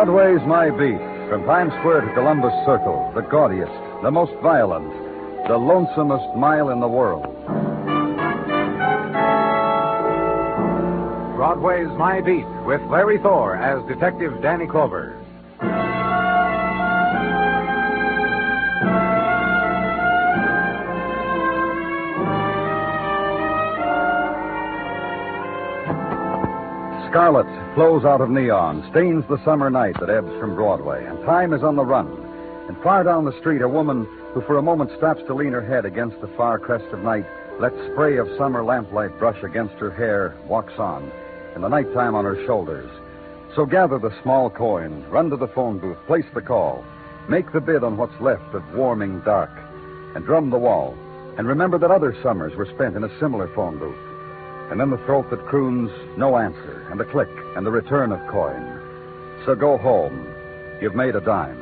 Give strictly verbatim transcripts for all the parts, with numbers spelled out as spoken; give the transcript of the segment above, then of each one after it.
Broadway's My Beat. From Times Square to Columbus Circle, the gaudiest, the most violent, the lonesomest mile in the world. Broadway's My Beat with Larry Thor as Detective Danny Clover. Scarlet flows out of neon, stains the summer night that ebbs from Broadway, and time is on the run. And far down the street, a woman who for a moment stops to lean her head against the far crest of night, lets spray of summer lamplight brush against her hair, walks on, and the nighttime on her shoulders. So gather the small coin, run to the phone booth, place the call, make the bid on what's left of warming dark, and drum the wall. And remember that other summers were spent in a similar phone booth. And then the throat that croons, no answer, and the click, and the return of coin. So go home. You've made a dime.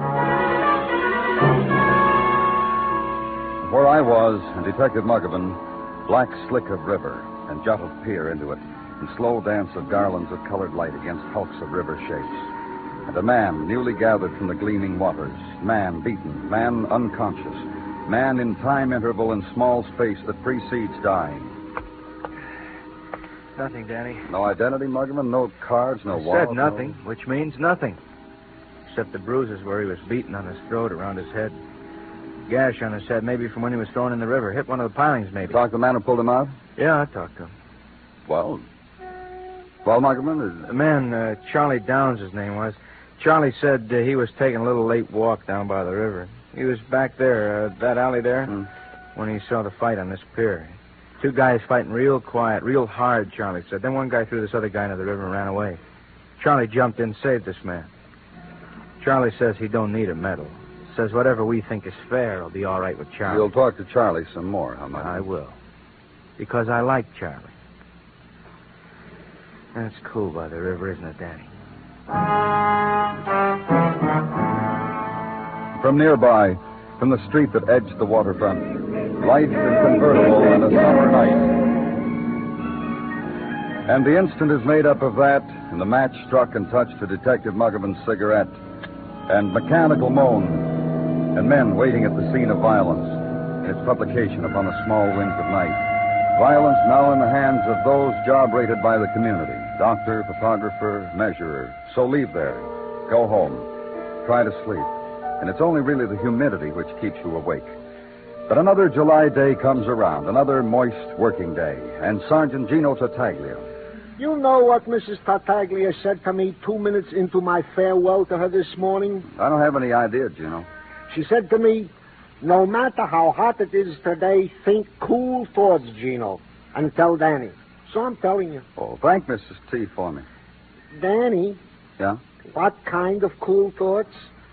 Where I was, and Detective Muggavan, black slick of river, and jut of pier into it, and slow dance of garlands of colored light against hulks of river shapes. And a man newly gathered from the gleaming waters, man beaten, man unconscious, man in time interval and small space that precedes dying. Nothing, Danny. No identity, Muggavan? No cards, no I wallet? said nothing, no... which means nothing. Except the bruises where he was beaten on his throat, around his head. Gash on his head, maybe from when he was thrown in the river. Hit one of the pilings, maybe. Talk to the man who pulled him out? Yeah, I talked to him. Well? Well, Muggavan? Is... The man, uh, Charlie Downs, his name was. Charlie said uh, he was taking a little late walk down by the river. He was back there, uh, that alley there, Hmm. when he saw the fight on this pier. Two guys fighting real quiet, real hard, Charlie said. Then one guy threw this other guy into the river and ran away. Charlie jumped in, saved this man. Charlie says he don't need a medal. Says whatever we think is fair will be all right with Charlie. You'll talk to Charlie some more, huh, Muggavan? I will. Because I like Charlie. That's cool by the river, isn't it, Danny? From nearby, from the street that edged the waterfront, light and convertible on a summer night. And the instant is made up of that, and the match struck and touched to Detective Muggavan's cigarette, and mechanical moan, and men waiting at the scene of violence in its publication upon the small winds of night. Violence now in the hands of those job-rated by the community, doctor, photographer, measurer. So leave there. Go home. Try to sleep. And it's only really the humidity which keeps you awake. But another July day comes around, another moist working day, and Sergeant Gino Tartaglia. You know what Missus Tartaglia said to me two minutes into my farewell to her this morning? I don't have any idea, Gino. She said to me, no matter how hot it is today, think cool thoughts, Gino, and tell Danny. So I'm telling you. Oh, thank Missus T for me. Danny? Yeah? What kind of cool thoughts?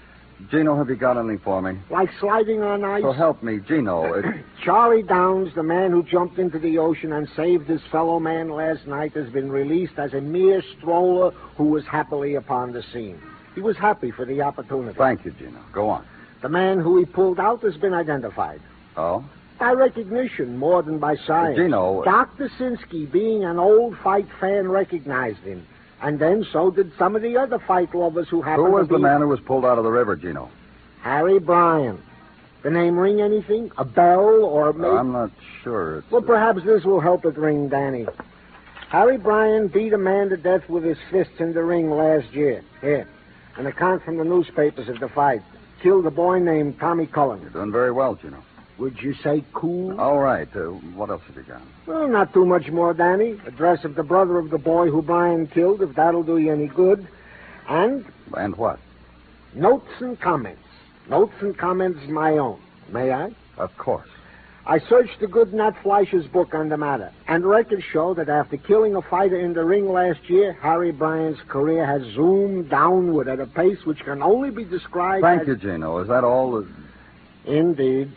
Gino, have you got anything for me? Like sliding on ice? So help me, Gino. It... Charlie Downs, the man who jumped into the ocean and saved his fellow man last night, has been released as a mere stroller who was happily upon the scene. He was happy for the opportunity. Thank you, Gino. Go on. The man who he pulled out has been identified. Oh? By recognition more than by science. Uh, Gino... Doctor Sinsky, being an old fight fan, recognized him. And then so did some of the other fight lovers who happened to be... Who was the man who was pulled out of the river, Gino? Harry Bryan. The name ring anything? A bell or maybe... Uh, I'm not sure. It's... Well, perhaps this will help it ring, Danny. Harry Bryan beat a man to death with his fists in the ring last year. Here. An account from the newspapers of the fight. Killed a boy named Tommy Cullen. You're doing very well, Gino. Would you say cool? All right. Uh, what else have you got? Well, not too much more, Danny. Address of the brother of the boy who Bryan killed, if that'll do you any good. And... And what? Notes and comments. Notes and comments my own. May I? Of course. I searched the good Nat Fleischer's book on the matter, and records show that after killing a fighter in the ring last year, Harry Bryan's career has zoomed downward at a pace which can only be described Thank as... you, Gino. Is that all? That... Indeed.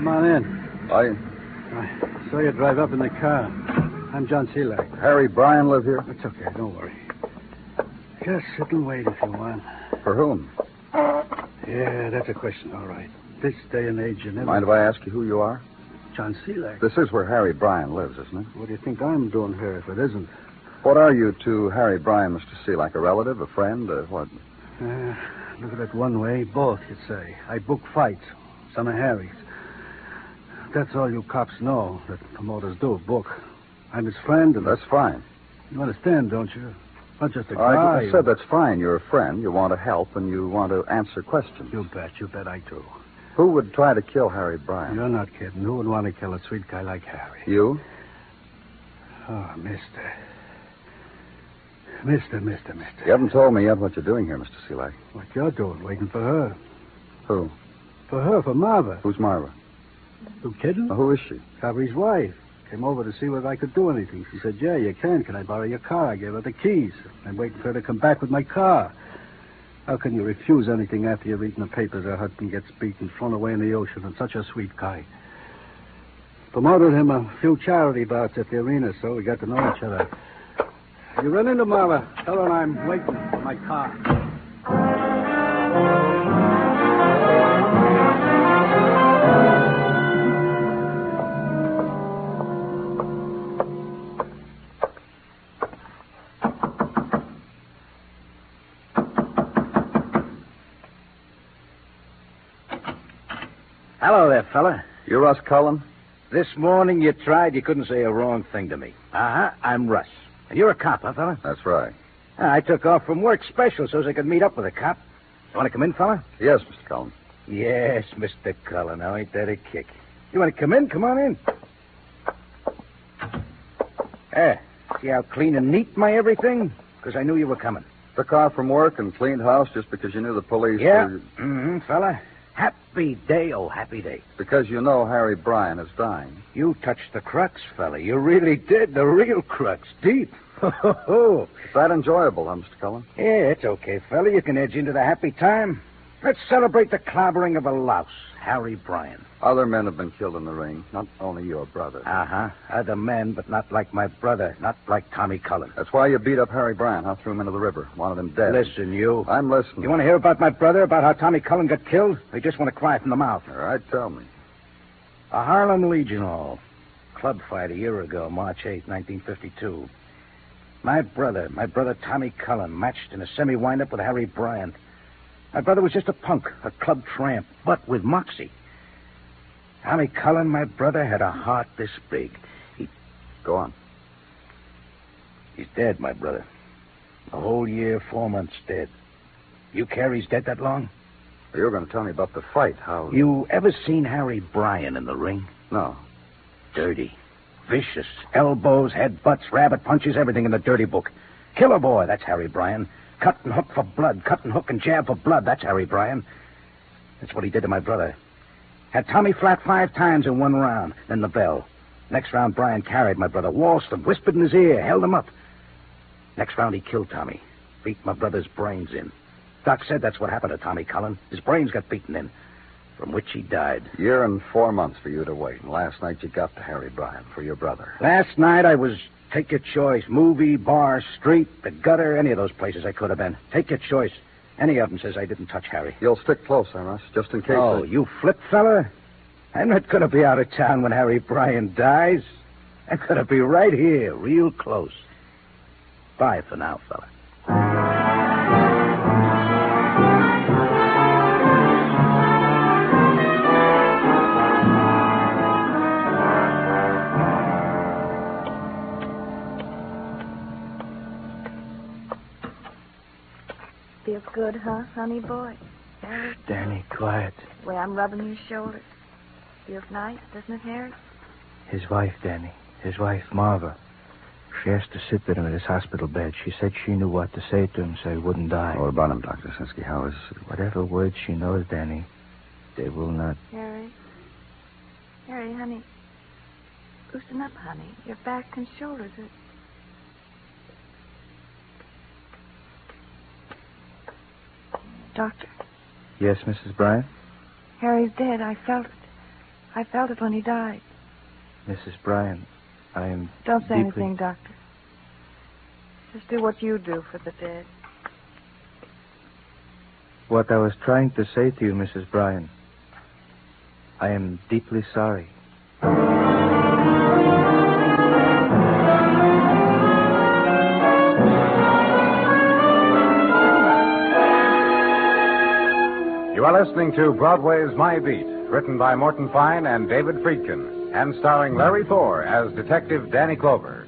Come on in. I... I saw you drive up in the car. I'm John Selak. Harry Bryan live here? It's okay. Don't worry. Just sit and wait if you want. For whom? Yeah, that's a question, all right. This day and age, you never... Mind if I ask you who you are? John Selak. This is where Harry Bryan lives, isn't it? What do you think I'm doing here if it isn't? What are you to Harry Bryan, Mister Selak? A relative, a friend, or what? Uh, look at it one way. Both, you'd say. I book fights. Son of Harry's. That's all you cops know that promoters do, book. I'm his friend, and... That's fine. You understand, don't you? Not just a guy. I, I said that's fine. You're a friend. You want to help, and you want to answer questions. You bet. You bet I do. Who would try to kill Harry Bryan? You're not kidding. Who would want to kill a sweet guy like Harry? You? Oh, mister. Mister, mister, mister. You haven't told me yet what you're doing here, Mister Selak. What you're doing, waiting for her. Who? For her, for Marva. Who's Marva? You kidding? Well, who is she? Harry's wife. Came over to see whether I could do anything. She said, yeah, you can. Can I borrow your car? I gave her the keys. I'm waiting for her to come back with my car. How can you refuse anything after you've eaten the papers her husband gets beaten, thrown away in the ocean, and such a sweet guy? Promoted him a few charity bouts at the arena, so we got to know each other. You run into Marva. Tell her I'm waiting for my car. Hello there, fella. You Russ Cullen? This morning you tried, you couldn't say a wrong thing to me. Uh-huh, I'm Russ. And you're a cop, huh, fella? That's right. I took off from work special so as I could meet up with a cop. You want to come in, fella? Yes, Mister Cullen. Yes, Mister Cullen. Now, ain't that a kick? You want to come in? Come on in. There. See how clean and neat my everything? Because I knew you were coming. Took off from work and cleaned house just because you knew the police Yeah. were... Mm-hmm, fella. Happy day, oh, happy day. Because you know Harry Bryan is dying. You touched the crux, fella. You really did. The real crux. Deep. Ho, ho, ho. Is that enjoyable, huh, Mister Cullen? Yeah, it's okay, fella. You can edge into the happy time. Let's celebrate the clobbering of a louse, Harry Bryan. Other men have been killed in the ring, not only your brother. Uh-huh. Other men, but not like my brother, not like Tommy Cullen. That's why you beat up Harry Bryan, huh? Threw him into the river. Wanted him dead. Listen, you. I'm listening. You want to hear about my brother, about how Tommy Cullen got killed? Or you just want to cry from the mouth? All right, tell me. A Harlem Legion Hall. Club fight a year ago, March eighth, nineteen fifty-two. My brother, my brother Tommy Cullen, matched in a semi-wind-up with Harry Bryan. My brother was just a punk, a club tramp, but with moxie. Tommy Cullen, my brother, had a heart this big. He... Go on. He's dead, my brother. A whole year, four months dead. You care he's dead that long? You're going to tell me about the fight, how... You ever seen Harry Bryan in the ring? No. Dirty. Vicious. Elbows, headbutts, rabbit punches, everything in the dirty book. Killer boy, that's Harry Bryan. Cut and hook for blood. Cut and hook and jab for blood, that's Harry Bryan. That's what he did to my brother. Had Tommy flat five times in one round, then the bell. Next round, Bryan carried my brother, waltzed him, whispered in his ear, held him up. Next round, he killed Tommy. Beat my brother's brains in. Doc said that's what happened to Tommy Cullen. His brains got beaten in, from which he died. Year and four months for you to wait. And last night you got to Harry Bryan for your brother. Last night I was, take your choice, movie, bar, street, the gutter, any of those places I could have been. Take your choice. Any of them says I didn't touch Harry. You'll stick close, huh, Russ, just in case... Oh, I... you flip fella? I'm not going to be out of town when Harry Bryan dies. I'm going to be right here, real close. Bye for now, fella. Feels good, huh, honey boy? Shh, Danny, quiet. The way I'm rubbing your shoulders. Feels nice, doesn't it, Harry? His wife, Danny. His wife, Marva. She asked to sit with him at his hospital bed. She said she knew what to say to him so he wouldn't die. What about him, Doctor Sinsky? How is... Whatever words she knows, Danny, they will not... Harry. Harry, honey. Loosen up, honey. Your back and shoulders are... Doctor. Yes, Missus Bryan? Harry's dead. I felt it. I felt it when he died. Missus Bryan, I am Don't say deeply... anything, Doctor. Just do what you do for the dead. What I was trying to say to you, Missus Bryan, I am deeply sorry. You are listening to Broadway's My Beat, written by Morton Fine and David Friedkin, and starring Larry Thor as Detective Danny Clover.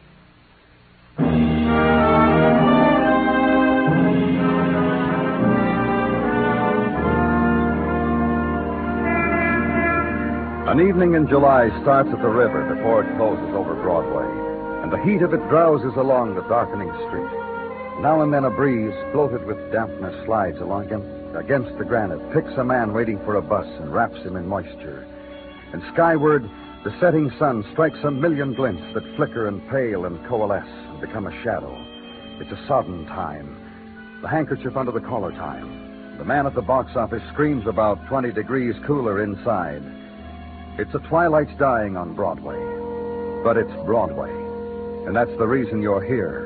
An evening in July starts at the river before it closes over Broadway, and the heat of it drowses along the darkening street. Now and then a breeze, bloated with dampness, slides along against the granite, picks a man waiting for a bus and wraps him in moisture. And skyward, the setting sun strikes a million glints that flicker and pale and coalesce and become a shadow. It's a sodden time, the handkerchief under the collar time. The man at the box office screams about twenty degrees cooler inside. It's a twilight's dying on Broadway, but it's Broadway, and that's the reason you're here.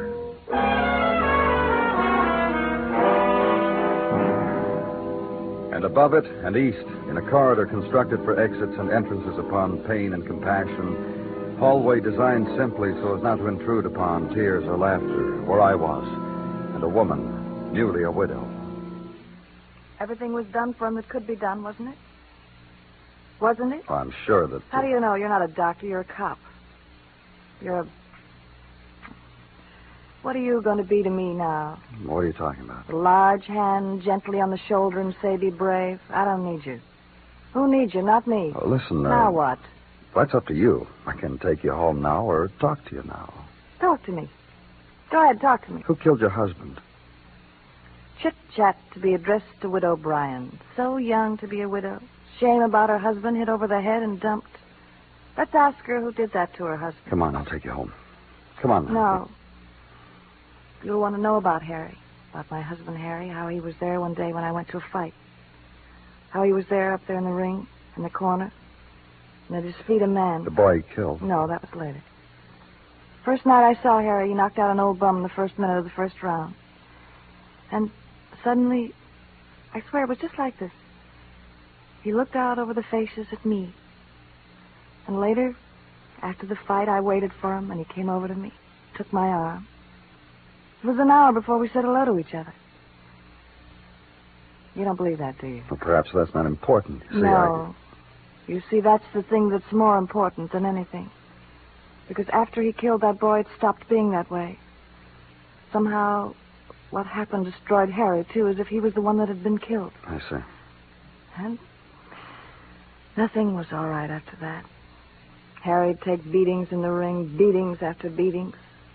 And above it and east, in a corridor constructed for exits and entrances upon pain and compassion, hallway designed simply so as not to intrude upon tears or laughter, where I was, and a woman, newly a widow. Everything was done for him that could be done, wasn't it? Wasn't it? I'm sure that... How do you know? You're not a doctor. You're a cop. You're a... What are you going to be to me now? What are you talking about? A large hand gently on the shoulder and say, be brave. I don't need you. Who needs you? Not me. Oh, listen, uh, Now what? That's up to you. I can take you home now or talk to you now. Talk to me. Go ahead, talk to me. Who killed your husband? Chit-chat to be addressed to Widow Bryan. So young to be a widow. Shame about her husband, hit over the head and dumped. Let's ask her who did that to her husband. Come on, I'll take you home. Come on. No. You'll want to know about Harry. About my husband, Harry. How he was there one day when I went to a fight. How he was there up there in the ring, in the corner. And at his feet a man. The boy he killed. No, that was later. First night I saw Harry, he knocked out an old bum in the first minute of the first round. And suddenly, I swear it was just like this. He looked out over the faces at me. And later, after the fight, I waited for him, and he came over to me, took my arm. It was an hour before we said hello to each other. You don't believe that, do you? Well, perhaps that's not important. You see, no. I... You see, that's the thing that's more important than anything. Because after he killed that boy, it stopped being that way. Somehow, what happened destroyed Harry, too, as if he was the one that had been killed. I see. And nothing was all right after that. Harry'd take beatings in the ring, beatings after beatings.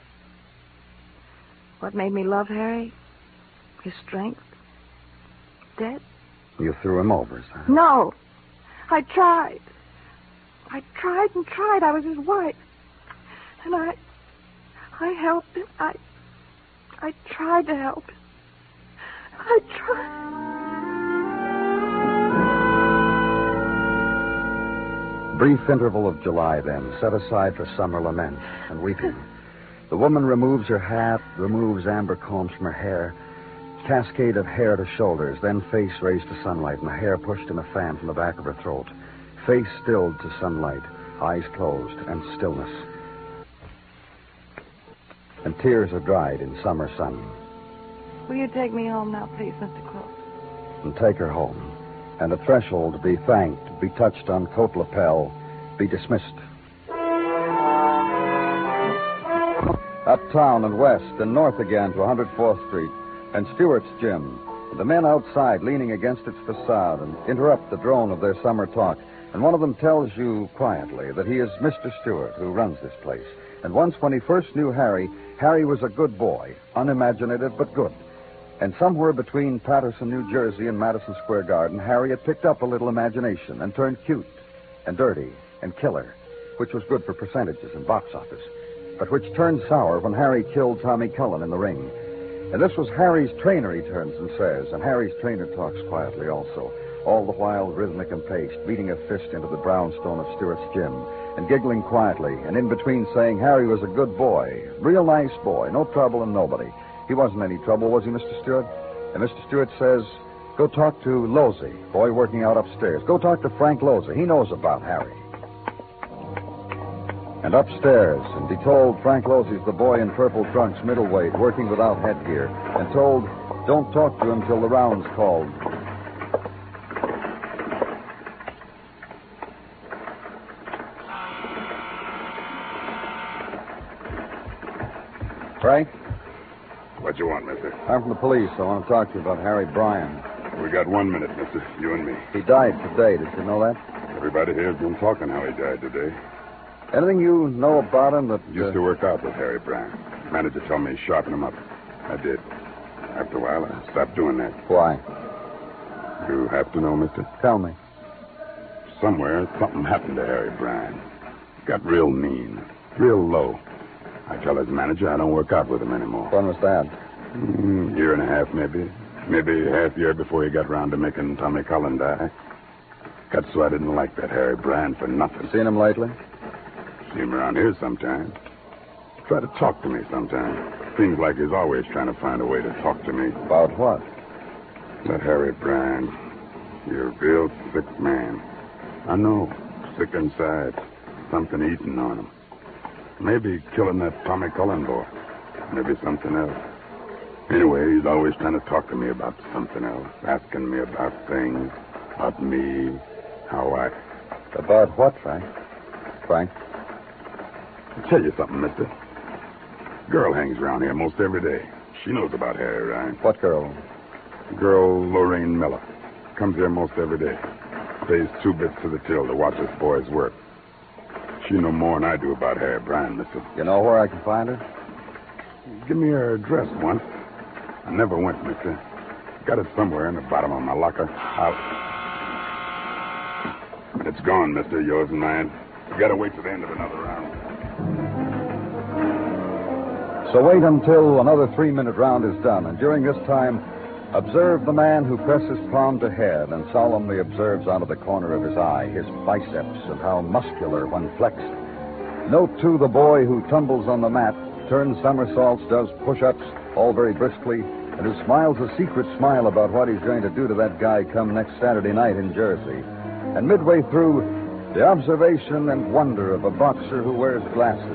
What made me love Harry? His strength. Dead? You threw him over, is that? No. I tried. I tried and tried. I was his wife. And I... I helped him. I... I tried to help him. I tried. Brief interval of July, then, set aside for summer lament and weeping. The woman removes her hat, removes amber combs from her hair, cascade of hair to shoulders, then face raised to sunlight, and the hair pushed in a fan from the back of her throat. Face stilled to sunlight, eyes closed, and stillness. And tears are dried in summer sun. Will you take me home now, please, Mister Close? And take her home. And at threshold, be thanked, be touched on coat lapel, be dismissed. Uptown and west and north again to one hundred fourth Street and Stewart's Gym. The men outside leaning against its facade and interrupt the drone of their summer talk. And one of them tells you quietly that he is Mister Stewart, who runs this place. And once when he first knew Harry, Harry was a good boy, unimaginative but good. And somewhere between Patterson, New Jersey and Madison Square Garden, Harry had picked up a little imagination and turned cute and dirty and killer, which was good for percentages and box office, but which turned sour when Harry killed Tommy Cullen in the ring. And this was Harry's trainer, he turns and says, and Harry's trainer talks quietly also. all the while rhythmic and paced, beating a fist into the brownstone of Stewart's gym, and giggling quietly, and in between saying Harry was a good boy, real nice boy, no trouble and nobody. He wasn't any trouble, was he, Mister Stewart? And Mister Stewart says, go talk to Losey, boy working out upstairs. Go talk to Frank Losey. He knows about Harry. And upstairs, and be told Frank Losey's the boy in purple trunks, middleweight, working without headgear, and told, don't talk to him till the round's called. Frank? What you want, mister? I'm from the police. I want to talk to you about Harry Bryan. We got one minute, mister. You and me. He died today. Did you know that? Everybody here's been talking how he died today. Anything you know about him that... Uh... Used to work out with Harry Bryan. Manager told me to sharpen him up. I did. After a while, I stopped doing that. Why? You have to know, mister? Tell me. Somewhere, something happened to Harry Bryan. Got real mean. Real low. I tell his manager I don't work out with him anymore. When was that? Mm, year and a half, maybe. Maybe half year before he got around to making Tommy Cullen die. Got so I didn't like that Harry Bryan for nothing. Seen him lately? See him around here sometimes. Try to talk to me sometimes. Seems like he's always trying to find a way to talk to me. About what? That Harry Bryan. You're a real sick man. I know. Sick inside. Something eating on him. Maybe killing that Tommy Cullen boy. Maybe something else. Anyway, he's always trying to talk to me about something else. Asking me about things. About me. How I... About what, Frank? Frank? I'll tell you something, mister. Girl hangs around here most every day. She knows about Harry Bryan. What girl? Girl Lorraine Miller. Comes here most every day. Pays two bits to the till to watch this boy's work. She know more than I do about Harry Bryan, mister. You know where I can find her? Give me her address once. I never went, mister. Got it somewhere in the bottom of my locker. I'll... But it's gone, mister, yours and mine. You gotta wait till the end of another round. So wait until another three-minute round is done, and during this time, observe the man who presses palm to head and solemnly observes out of the corner of his eye his biceps and how muscular when flexed. Note, too, the boy who tumbles on the mat, turns somersaults, does push-ups, all very briskly, and who smiles a secret smile about what he's going to do to that guy come next Saturday night in Jersey. And midway through, the observation and wonder of a boxer who wears glasses.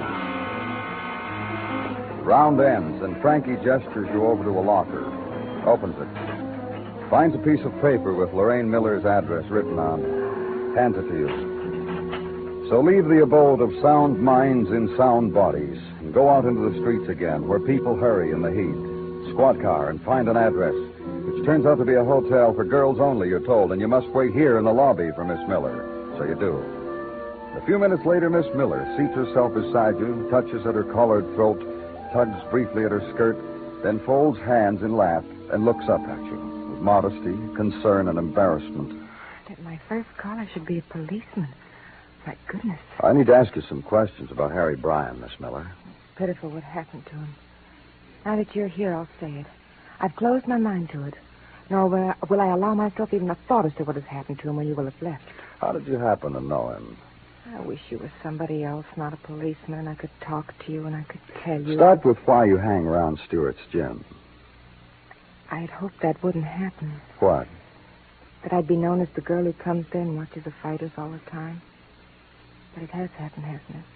Round ends, and Frankie gestures you over to a locker. Opens it. Finds a piece of paper with Lorraine Miller's address written on. Hands it to you. So leave the abode of sound minds in sound bodies and go out into the streets again where people hurry in the heat. Squad car and find an address, which turns out to be a hotel for girls only, you're told, and you must wait here in the lobby for Miss Miller. So you do. A few minutes later, Miss Miller seats herself beside you, touches at her collared throat, tugs briefly at her skirt, then folds hands in lap and looks up at you with modesty, concern, and embarrassment. That my first caller should be a policeman. My goodness. I need to ask you some questions about Harry Bryan, Miss Miller. It's pitiful what happened to him. Now that you're here, I'll say it. I've closed my mind to it. Nor will I, will I allow myself even a thought as to what has happened to him when you will have left. How did you happen to know him? I wish you were somebody else, not a policeman, and I could talk to you and I could tell you. Start with why you hang around Stewart's gym. I had hoped that wouldn't happen. What? That I'd be known as the girl who comes there and watches the fighters all the time. But it has happened, hasn't it?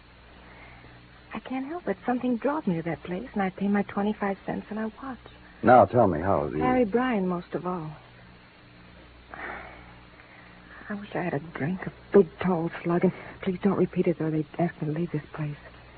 I can't help it. Something draws me to that place, and I pay my twenty-five cents and I watch. Now, tell me, how is he? Harry Bryan, most of all. I wish I had a drink, a big, tall slug, and please don't repeat it or they'd ask me to leave this place.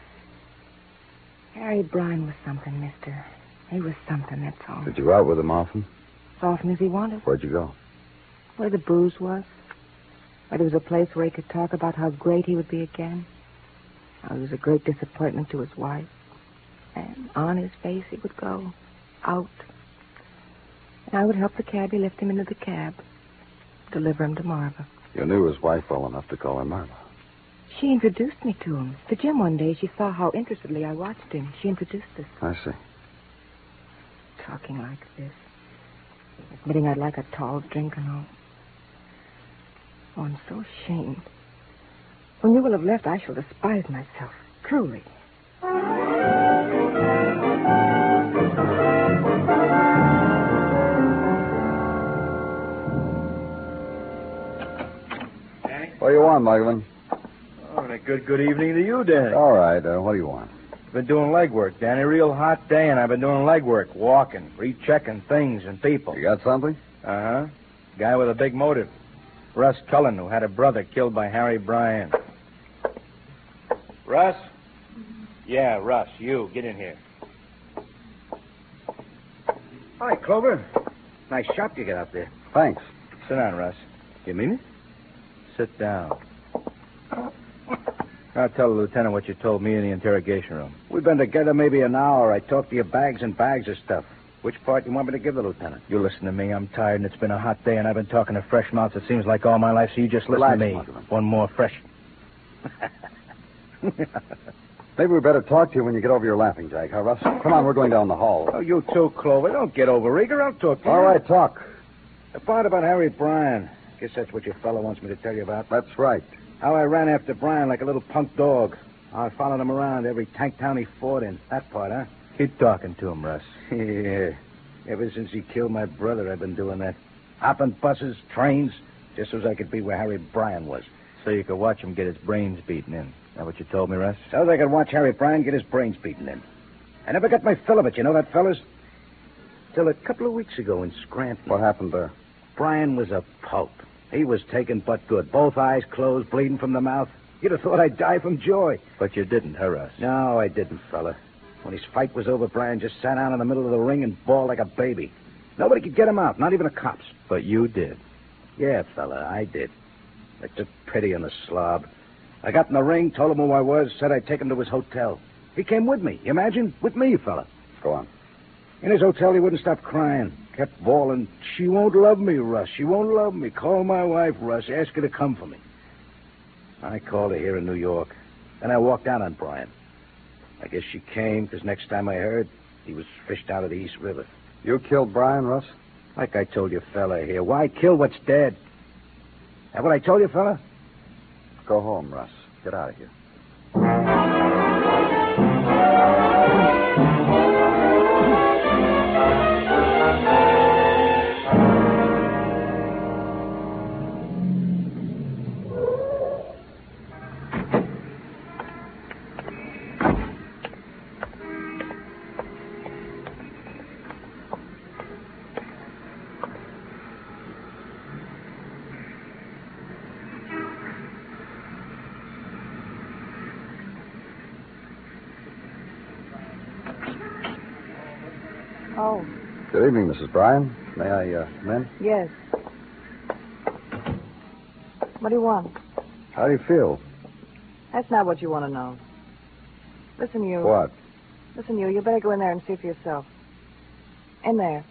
Harry Bryan was something, mister. He was something, that's all. Did you go out with him often? As often as he wanted. Where'd you go? Where the booze was. Where there was a place where he could talk about how great he would be again. How he was a great disappointment to his wife. And on his face he would go. Out. And I would help the cabbie lift him into the cab. Deliver him to Marva. You knew his wife well enough to call her Marva. She introduced me to him. At the gym one day, she saw how interestedly I watched him. She introduced us. I see. Talking like this. Admitting I'd like a tall drink and all. Oh, I'm so ashamed. When you will have left, I shall despise myself. Truly. Danny? What do you want, Mugman? Oh, and a good, good evening to you, Danny. All right. Uh, what do you want? Been doing leg work, Danny. Real hot day, and I've been doing leg work, walking, rechecking things and people. You got something? Uh-huh. Guy with a big motive. Russ Cullen, who had a brother killed by Harry Bryan. Russ? Yeah, Russ, you. Get in here. Hi, Clover. Nice shop you got out there. Thanks. Sit down, Russ. You mean it? Sit down. Now tell the lieutenant what you told me in the interrogation room. We've been together maybe an hour. I talked to you bags and bags of stuff. Which part you want me to give the lieutenant? You listen to me. I'm tired, and it's been a hot day, and I've been talking to fresh mouths, it seems like all my life, so you just listen Relax, to me. Mugman. One more fresh... Maybe we better talk to you when you get over your laughing, Jack, huh, Russ? Come on, we're going down the hall. Oh, you too, Clover. Don't get over eager. I'll talk to you. All right, talk. The part about Harry Bryan. Guess that's what your fellow wants me to tell you about. That's right. How I ran after Bryan like a little punk dog. How I followed him around every tank town he fought in. That part, huh? Keep talking to him, Russ. Yeah. Ever since he killed my brother, I've been doing that. Hopping buses, trains, just so I could be where Harry Bryan was. So you could watch him get his brains beaten in. Is that what you told me, Russ? So I could watch Harry Bryan get his brains beaten in. I never got my fill of it, you know that, fellas? Till a couple of weeks ago in Scranton. What happened there? Bryan was a pulp. He was taken but good. Both eyes closed, bleeding from the mouth. You'd have thought I'd die from joy. But you didn't, huh, Russ? No, I didn't, fella. When his fight was over, Bryan just sat down in the middle of the ring and bawled like a baby. Nobody could get him out, not even the cops. But you did. Yeah, fella, I did. I took pity on the slob. I got in the ring, told him who I was, said I'd take him to his hotel. He came with me. You imagine? With me, fella. Go on. In his hotel, he wouldn't stop crying. Kept bawling, "She won't love me, Russ. She won't love me. Call my wife, Russ. Ask her to come for me." I called her here in New York. Then I walked out on Bryan. I guess she came, because next time I heard, he was fished out of the East River. You killed Bryan, Russ? Like I told you, fella, here. Why kill what's dead? That what I told you, fella? Go home, Russ. Get out of here. Oh, Good evening, Missus Bryan. May I, uh, come in? yes. What do you want? How do you feel? That's not what you want to know. Listen, you. What? Listen, you. You better go in there and see for yourself. In there.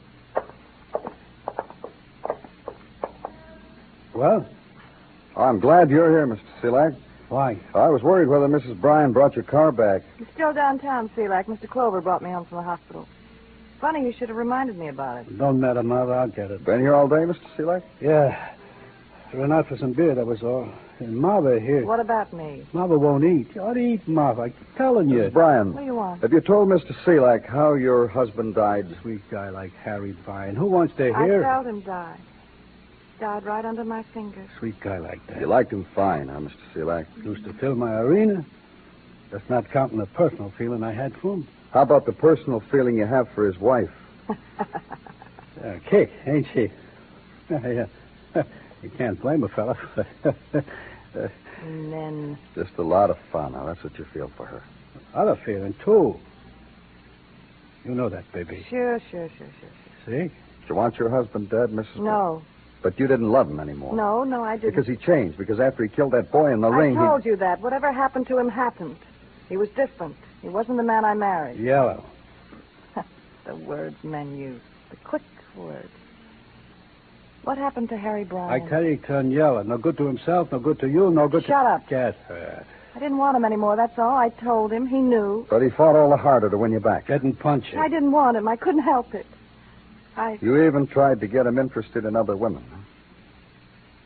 Well? Oh, I'm glad you're here, Mister Selak. Why? I was worried whether Missus Bryan brought your car back. He's still downtown, Selak. Mister Clover brought me home from the hospital. Funny, you should have reminded me about it. Don't matter, Mother. I'll get it. Been here all day, Mister Selak? Yeah. Ran out for some beer, that was all. And Marva here. What about me? Marva won't eat. You ought to eat, Marva. I keep telling you. Missus Bryan, What do you want? have you told Mister Selak how your husband died? Sweet guy like Harry Bryan. Who wants to I hear? felt him die. Died right under my fingers. Sweet guy like that. You liked him fine, huh, Mister Selak? Used to fill my arena. That's not counting the personal feeling I had for him. How about the personal feeling you have for his wife? Uh, kick, ain't she? Yeah. You can't blame a fella. uh, And then... Just a lot of fun. Now, that's what you feel for her. other feeling, too. You know that, baby. Sure, sure, sure, sure, sure. See? Did you want your husband dead, Missus No. But you didn't love him anymore. No, no, I didn't. Because he changed. Because after he killed that boy in the I ring, told you that. Whatever happened to him happened. He was different. He wasn't the man I married. Yellow. The words men use. The quick words. What happened to Harry Bryan? I tell you, he turned yellow. No good to himself, no good to you, no good Shut to... up. Get her. I didn't want him anymore, that's all. I told him. He knew. he... But he fought all the harder to win you back. Getting punchy. I didn't want him. I couldn't help it. I... You even tried to get him interested in other women. Huh?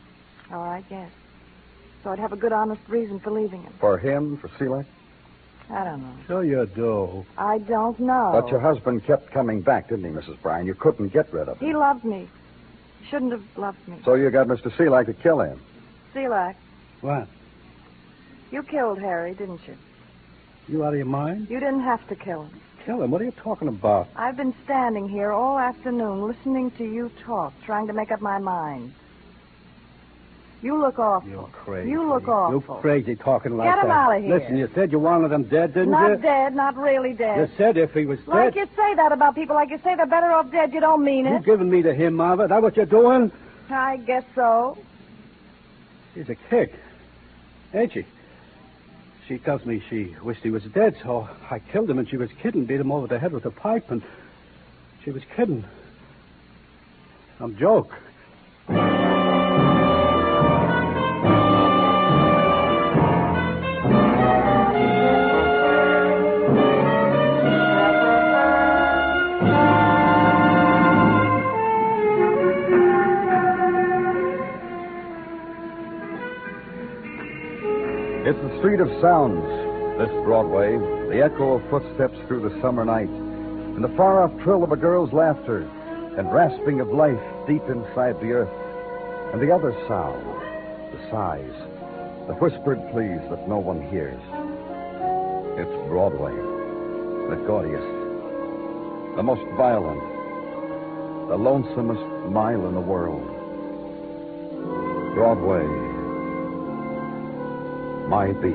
Oh, I guess. So I'd have a good, honest reason for leaving him. For him? For Selak? I don't know. So you do. I don't know. But your husband kept coming back, didn't he, Missus Bryan? You couldn't get rid of him. He loved me. Shouldn't have loved me. So you got Mister Selak to kill him. Selak, What? you killed Harry, didn't you? You out of your mind? You didn't have to kill him. Kill him. What are you talking about? I've been standing here all afternoon listening to you talk, trying to make up my mind. You look awful. You're crazy. You look awful. You're crazy talking like Get him that. out of here. Listen, you said you wanted him dead, didn't Not you? dead, not really dead. You said if he was Like dead. you say that about people, like you say they're better off dead, you don't mean You it. giving me to him, Marva? Is that what you're doing? I guess so. She's a kick. Ain't she? She tells me she wished he was dead, so I killed him, and she was kidding. Beat him over the head with a pipe, and she was kidding. Some joke. It's the street of sounds, this Broadway, the echo of footsteps through the summer night, and the far-off trill of a girl's laughter and rasping of life deep inside the earth, and the other sound, the sighs, the whispered pleas that no one hears. It's Broadway, the gaudiest, the most violent, the lonesomest mile in the world. Broadway, my beat.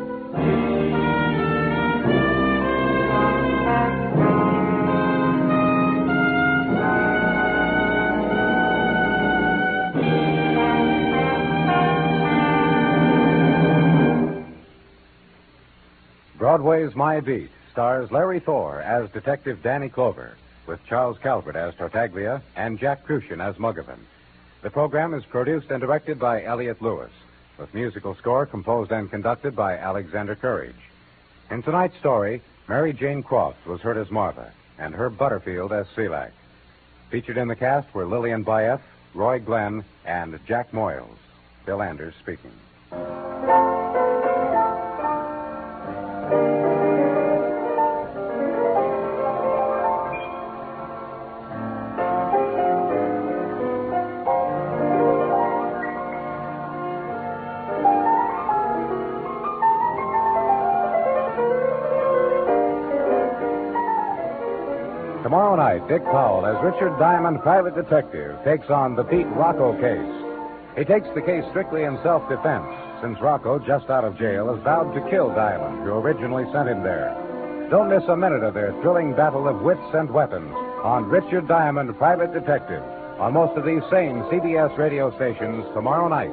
Broadway's My Beat stars Larry Thor as Detective Danny Clover, with Charles Calvert as Tartaglia and Jack Crucian as Muggavan. The program is produced and directed by Elliott Lewis, with musical score composed and conducted by Alexander Courage. In tonight's story, Mary Jane Croft was heard as Martha, and Herb Butterfield as Selak. Featured in the cast were Lillian Bayef, Roy Glenn, and Jack Moyles. Bill Anders speaking. Tomorrow night, Dick Powell, as Richard Diamond, private detective, takes on the Pete Rocco case. He takes the case strictly in self-defense, since Rocco, just out of jail, has vowed to kill Diamond, who originally sent him there. Don't miss a minute of their thrilling battle of wits and weapons on Richard Diamond, private detective, on most of these same C B S radio stations tomorrow night.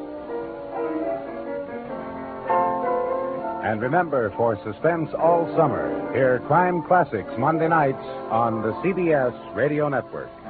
And remember, for suspense all summer, hear Crime Classics Monday nights on the C B S Radio Network.